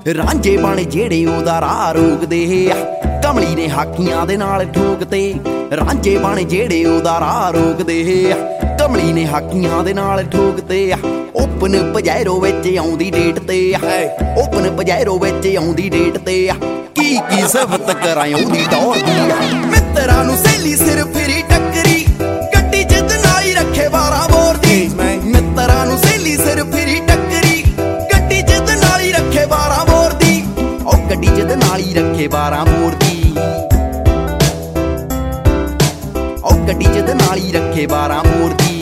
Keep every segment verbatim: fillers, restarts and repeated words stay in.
ਰਾਂਝੇ ਬਣ ਜਿਹੜੇ ਉਹਦਾ ਰਾਹ ਰੋਕਦੇ ਆ, ਕਮਲੀ ਨੇ ਹਾਕੀਆਂ ਦੇ ਨਾਲ ਠੋਕਤੇ। ਰਾਂਝੇ ਬਣ ਜਿਹੜੇ ਉਹਦਾ ਰਾਹ ਰੋਕਦੇ ਆ, ਕਮਲੀ ਨੇ ਹਾਕੀਆਂ ਦੇ ਨਾਲ ਠੋਕਤੇ ਆ। ਓਪਨ ਪਜੈਰੋ ਵਿੱਚ ਆਉਂਦੀ ਡੇਟ ਤੇ ਆ, ਓਪਨ ਪਜੈਰੋ ਵਿੱਚ ਆਉਂਦੀ ਡੇਟ ਤੇ ਆ। ਕੀ ਕੀ ਸਿਫਤ ਕਰਾਂ ਉਹਦੀ ਟੌਰ ਦੀ ਆ, ਮਿੱਤਰਾਂ ਨੂੰ ਸਹੇਲੀ ਸਿਰ ਫਿਰੀ ਟੱਕਰੀ, ਗੱਡੀ ਜਿੱਦ ਨਾਲ ਹੀ ਰੱਖੇ ਬਾਰਾਂ ਬੋਰ ਦੀ। ਮਿੱਤਰਾਂ ਨੂੰ ਸਹੇਲੀ ਸਿਰ ਫਿਰੀ ਟੱਕਰੀ, ਗੱਡੀ ਜਿੱਦ ਨਾਲ ਹੀ ਰੱਖੇ ਬਾਰਾਂ ਬੋਰ ਦੀ। ਉਹ ਗੱਡੀ ਜਿੱਦ ਨਾਲ ਹੀ ਰੱਖੇ ਬਾਰਾਂ ਬੋਰ ਦੀ, ਉਹ ਗੱਡੀ ਜਿੱਦ ਨਾਲ ਹੀ ਰੱਖੇ ਬਾਰਾਂ ਬੋਰ ਦੀ।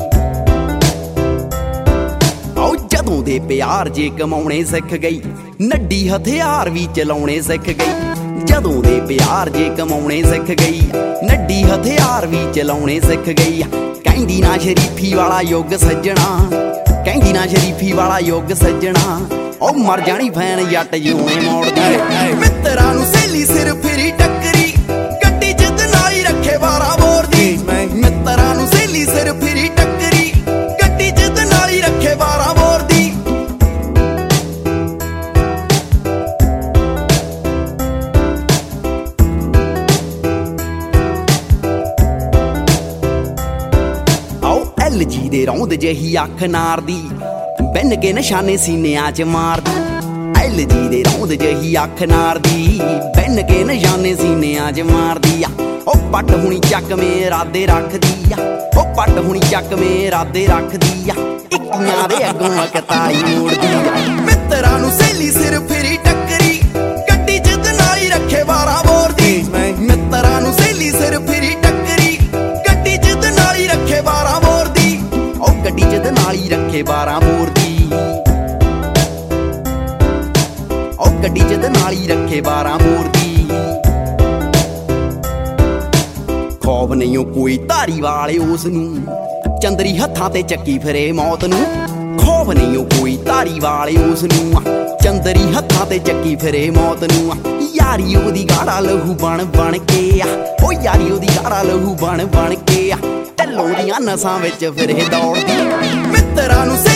ਜਦੋਂ ਦੇ ਪਿਆਰ ਜੇ ਕਮਾਉਣੇ ਸਿੱਖ ਗਈ, ਨੱਡੀ ਹਥਿਆਰ ਵੀ ਚਲਾਉਣੇ ਸਿੱਖ ਗਈ। ਜਦੋਂ ਦੇ ਪਿਆਰ ਜੇ ਕਮਾਉਣੇ ਸਿੱਖ ਗਈ, ਨੱਡੀ ਹਥਿਆਰ ਵੀ ਚਲਾਉਣੇ ਸਿੱਖ ਗਈ। ਕਹਿੰਦੀ ਨਾ ਸ਼ਰੀਫੀ ਵਾਲਾ ਯੁੱਗ ਸੱਜਣਾ, ਕਹਿੰਦੀ ਨਾ ਸ਼ਰੀਫੀ ਵਾਲਾ ਯੁੱਗ ਸੱਜਣਾ। ਉਹ ਮਰ ਜਾਣੀ ਫੈਨ ਜੱਟ ਜਿਉਂ ਮੋੜਦੀ। ਮਿੱਤਰਾਂ ਨੂੰ ਸਹੇਲੀ ਸਿਰ ਫਿਰੀ ਟੱਕਰੀ, ਗੱਡੀ ਜਿੱਦ ਨਾਲ ਹੀ ਰੱਖੇ ਬਾਰਾਂ ਬੋਰ ਦੀ। ਮਿੱਤਰਾਂ ਨੂੰ ਸਹੇਲੀ ਸਿਰ ਫਿਰੀ ਟੱਕਰੀ, ਗੱਡੀ ਜਿੱਦ ਨਾਲ ਹੀ ਰੱਖੇ ਬਾਰਾਂ ਬੋਰ ਦੀ। ਐਲ ਜੀ ਦੇ ਰੌਂਦ ਜਿਹੀ ਅੱਖ ਨਾਰ ਦੀ, ਬਿੰਨ ਕੇ ਨਿਸ਼ਾਨੇ ਸੀਨਿਆਂ ਚ ਮਾਰਦੀ। ਐਲ ਜੀ ਦੇ ਰੌਂਦ ਜਿਹੀ ਅੱਖ ਨਾਰ ਦੀ, ਬਿੰਨ ਕੇ ਨਿਸ਼ਾਨੇ ਸੀਨਿਆਂ ਚ ਮਾਰਦੀ ਆ। ਉਹ ਪੱਟ ਹੁਣੀ ਚੱਕਵੇਂ ਇਰਾਦੇ ਰੱਖਦੀ ਆ, ਉਹ ਪੱਟ ਹੁਣੀ ਚੱਕਵੇਂ ਇਰਾਦੇ ਰੱਖਦੀ ਆ। ਇੱਕੀਆਂ ਦੇ ਅੱਗੋਂ ਅਕਤਾਲੀ ਮੋੜਦੀ ਆ। ਮਿੱਤਰਾਂ ਨੂੰ ਸਹੇਲੀ ਸਿਰ ਫਿਰੀ ਟੱਕਰੀ, ਗੱਡੀ ਜਿੱਦ ਨਾਲ ਹੀ ਰੱਖੇ ਬਾਰਾਂ ਬੋਰ ਦੀ। ਮਿੱਤਰਾਂ ਨੂੰ ਸਹੇਲੀ ਸਿਰ ਫਿਰੀ ਟੱਕਰੀ, ਗੱਡੀ ਜਿੱਦ ਨਾਲ ਹੀ ਰੱਖੇ ਬਾਰਾਂ ਬੋਰ ਦੀ। ਉਹ ਗੱਡੀ ਜਿੱਦ ਨਾਲ ਹੀ ਰੱਖੇ ਬਾਰਾਂ ਬੋਰ ਦੀ, ਉਹ ਗੱਡੀ ਜਿੱਦ ਨਾਲ ਹੀ ਰੱਖੇ ਬਾਰਾਂ ਬੋਰ ਦੀ। ਖੌਫ ਨਹੀਂ ਉਹ ਕੋਈ ਧਾਰੀ ਵਾਲੇ ਉਸ ਨੂੰ, ਚੰਦਰੀ ਹੱਥਾਂ ਤੇ ਚੱਕੀ ਫਿਰੇ ਮੌਤ ਨੂੰ। ਖੌਫ ਨਹੀਂ ਉਹ ਕੋਈ ਧਾਰੀ ਵਾਲੇ ਉਸ ਨੂੰ, ਚੰਦਰੀ ਹੱਥਾਂ ਤੇ ਚੱਕੀ ਫਿਰੇ ਮੌਤ ਨੂੰ। ਯਾਰੀ ਉਹਦੀ ਗਾੜਾ ਲਹੂ ਬਣ ਬਣ ਕੇ ਆ, ਉਹ ਯਾਰੀ ਉਹਦੀ ਗਾੜਾ ਲਹੂ ਬਣ ਬਣ ਕੇ ਆ। ਢੱਲੋਂ ਦੀਆਂ ਨਸਾਂ ਵਿੱਚ ਫਿਰੇ ਦੌੜਦੀ। ਮਿੱਤਰਾਂ ਨੂੰ